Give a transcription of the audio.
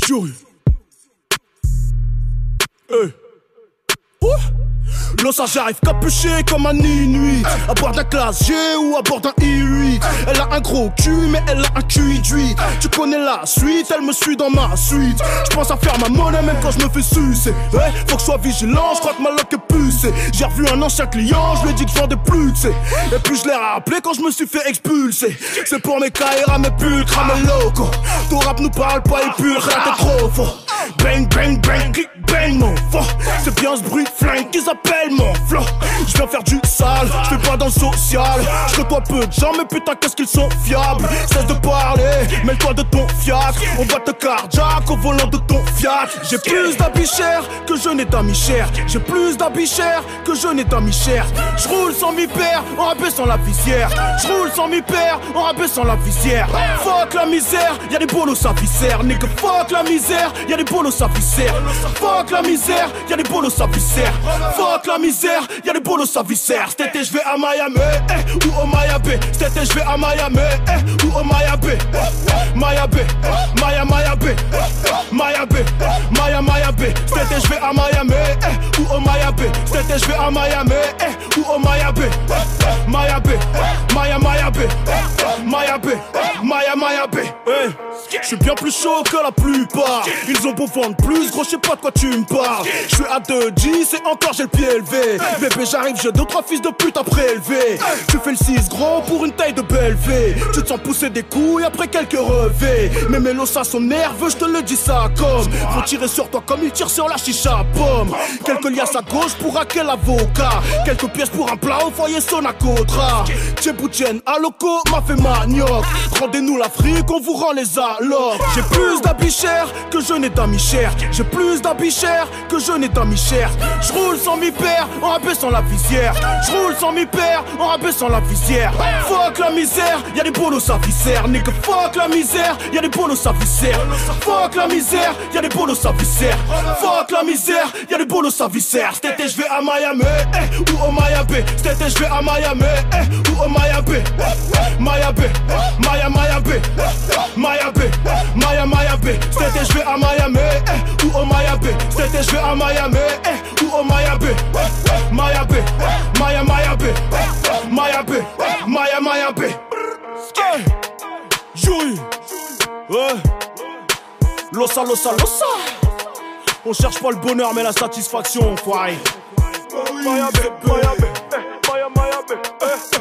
Jury. Hey. Losa, j'arrive capuché comme un inuit. À bord d'un classe G ou à bord d'un I8. Elle a un gros cul mais elle a un QI d'huile. Tu connais la suite, elle me suit dans ma suite. Je pense à faire ma monnaie même quand je me fais sucer. Ouais, faut que je sois vigilant, je crois que ma loque est pucée. J'ai revu un ancien client, je lui ai dit que je vendais plus, tu sais. Et puis je l'ai rappelé quand je me suis fait expulser. C'est pour mes Kaira, mes pulcres, mes locaux. Ton rap nous parle pas, il pulcre, là t'es trop faux. Bang, bang, bang, click, bang, mon faux. C'est bien ce bruit de flingue qu'ils appellent mon flow. Je viens faire du sale, je fais pas dans le social. Je côtoie peu de gens, mais putain qu'est-ce qu'ils sont fiables. Cesse de parler, mêle-toi de ton fiacre. On va te cardiaque au volant de ton Fiat. J'ai plus d'habits chers que je n'ai d'amis chers. J'ai plus d'habits chers que je n'ai d'amis chers. Je roule sans mi-père, en rabaissant la visière. Je roule sans mi-père, en rabaissant la visière. Fuck la misère, y'a des bolos à viscère. Nigga fuck la misère, y'a des bolos à viscère. Fuck la misère, y'a des bolos à viscère. Fuck la misère, y'a des bolos à viscère. Cet été j'vais à Miami, ou au Miami. Cet été j'vais à Miami, ou au Miami. Miami, Miami, Miami, Miami. Cet été j'vais à Miami, ou au Miami. Cet été j'vais à Miami, ou au Miami. Miami, Miami, Miami, Miami. Je suis bien plus chaud que la plupart. Ils ont beau vendre plus, gros, je sais pas de quoi tu me parles. Je suis à 2G, c'est encore j'ai le pied élevé. Bébé, j'arrive, j'ai 2-3 fils de pute à prélever. Tu fais le 6 gros pour une taille de belle V. Tu te sens pousser des couilles après quelques revers. Mais Mélo, ça sont nerveux, je te le dis ça comme. Faut tirer sur toi comme ils tirent sur la chicha pomme. Quelques liasses à gauche pour hacker l'avocat. Quelques pièces pour un plat au foyer Sonacotra. Tchébouchen, à loco, m'a fait manioc. Rendez-nous l'Afrique, on vous rend les alors. J'ai plus d'habits chers que je n'ai d'amis chers. J'ai plus d'habits chers que je n'ai d'amis chers. Je roule sans mi-père, en rabaissant la visière. Je roule sans mi-père, en rabaissant la visière. Fuck la misère, y'a des bolos à viscère. Nigga fuck la misère, y'a des bolos à viscère. Fuck la misère, y'a des bolos à viscère. Fuck la misère, y'a des bolos à viscère. Cet été j'vais à Miami, ou au Miami. Cet été j'vais à Miami, ou au Miami. Miami, Miami, Miami, Miami. Cet été j'vais à Miami, ou au Miami. Cet été j'vais à Miami, ou au Miami. Miami, Miami, Miami, Miami. Jury. Ouais. Losa, losa, losa. On cherche pas le bonheur mais la satisfaction, enfoiré. Miami, Miami, Miami, Miami.